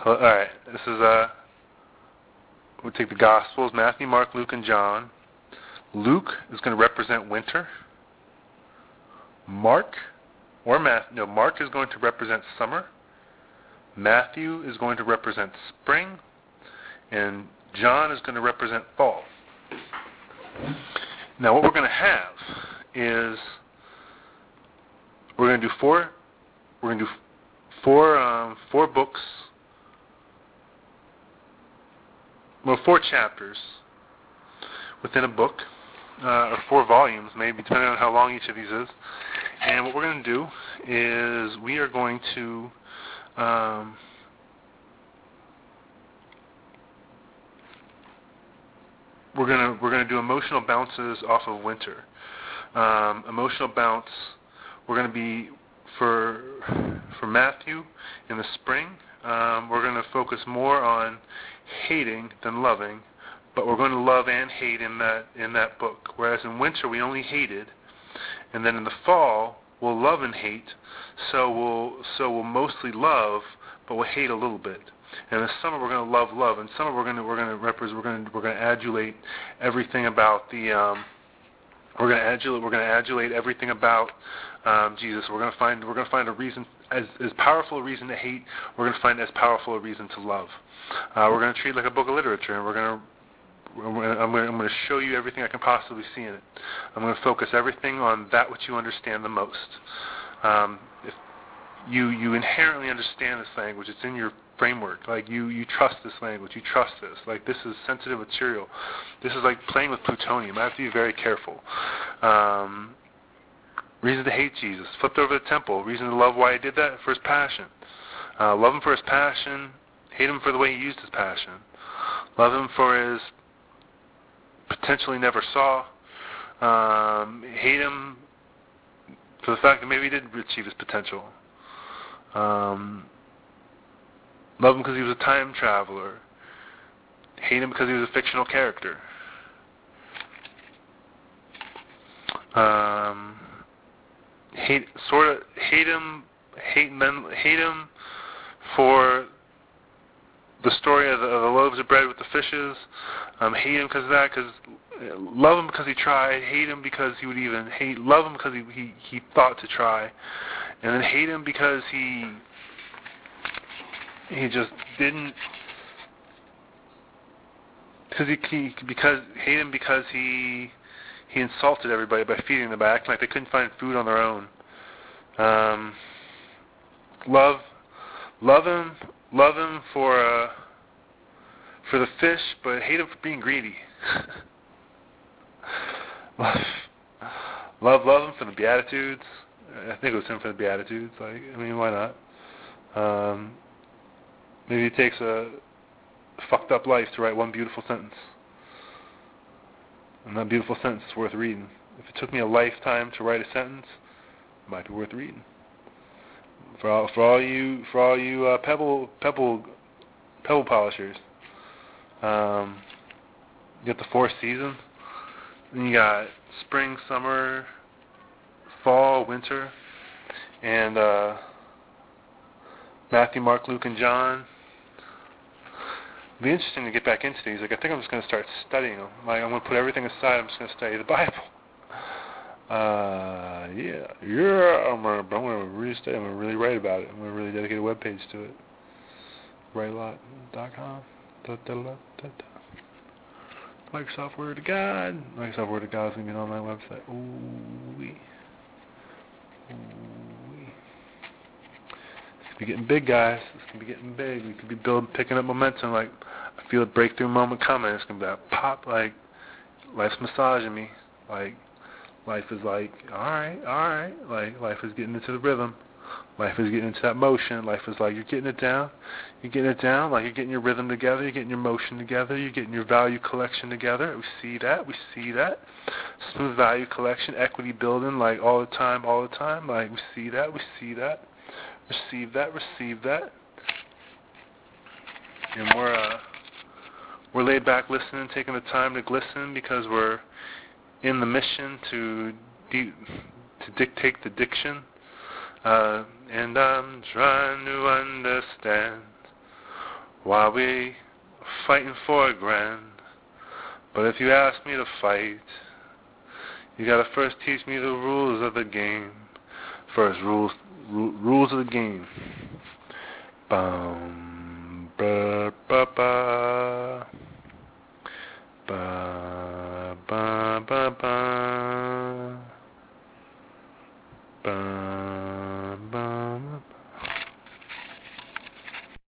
All right. This is we'll take the Gospels: Matthew, Mark, Luke, and John. Luke is going to represent winter. Mark is going to represent summer. Matthew is going to represent spring, and John is going to represent fall. Now, what we're going to have is we're going to do four books, well, 4 chapters within a book, or 4 volumes, maybe, depending on how long each of these is. And what we're going to do is we are going to we're going to do emotional bounces off of winter. Emotional bounce. We're going to be for Matthew in the spring. We're going to focus more on hating than loving, but we're going to love and hate in that book. Whereas in winter we only hated, and then in the fall we'll love and hate. So we'll mostly love, but we'll hate a little bit. And in the summer we're going to love, and summer we're going to adulate everything about the we're going to adulate everything about Jesus. We're going to find a reason, as powerful a reason to hate. We're going to find as powerful a reason to love. We're going to treat it like a book of literature, and I'm going to show you everything I can possibly see in it. I'm going to focus everything on that which you understand the most. If you inherently understand this language, it's in your framework. Like you trust this language, you trust this. Like this is sensitive material. This is like playing with plutonium. I have to be very careful. Reason to hate Jesus. Flipped over the temple. Reason to love why he did that? For his passion. Love him for his passion. Hate him for the way he used his passion. Love him for his potential he never saw. Hate him for the fact that maybe he didn't achieve his potential. Love him because he was a time traveler. Hate him because he was a fictional character. Hate him for the story of the loaves of bread with the fishes. Hate him because of that. Love him because he tried. Hate him because he would even hate. Love him because he thought to try, and then hate him because he just didn't. Hate him because he insulted everybody by feeding them, by acting like they couldn't find food on their own. Love him for the fish, but hate him for being greedy. love him for the Beatitudes. I think it was him for the Beatitudes. Like, I mean, why not? Maybe it takes a fucked up life to write one beautiful sentence. And that beautiful sentence is worth reading. If it took me a lifetime to write a sentence, it might be worth reading. For all you pebble polishers, you got the 4 seasons. Then you got spring, summer, fall, winter, and Matthew, Mark, Luke, and John. It'd be interesting to get back into these. Like, I think I'm just going to start studying them. Like, I'm going to put everything aside. I'm just going to study the Bible. I'm going to really study. I'm going to really write about it. I'm going to really dedicate a webpage to it. WriteAlot.com. Microsoft Word to God. Microsoft Word to God is going to be on my website. Ooh-wee. It's going to be getting big, guys. It's going to be getting big. We could be picking up momentum. Like, I feel a breakthrough moment coming. It's going to be that pop. Like, life's massaging me. Like, life is like, all right. Like, life is getting into the rhythm. Life is getting into that motion. Life is like, you're getting it down. Like, you're getting your rhythm together. You're getting your motion together. You're getting your value collection together. We see that. Smooth value collection, equity building, like, all the time. Like, we see that. Receive that. And we're laid back listening, taking the time to glisten, because we're in the mission to dictate the diction. And I'm trying to understand while we fighting for a grand. But if you ask me to fight, you gotta first teach me the rules of the game. First, rules of the game. Bum, ba, ba, ba. Ba, ba, ba, ba.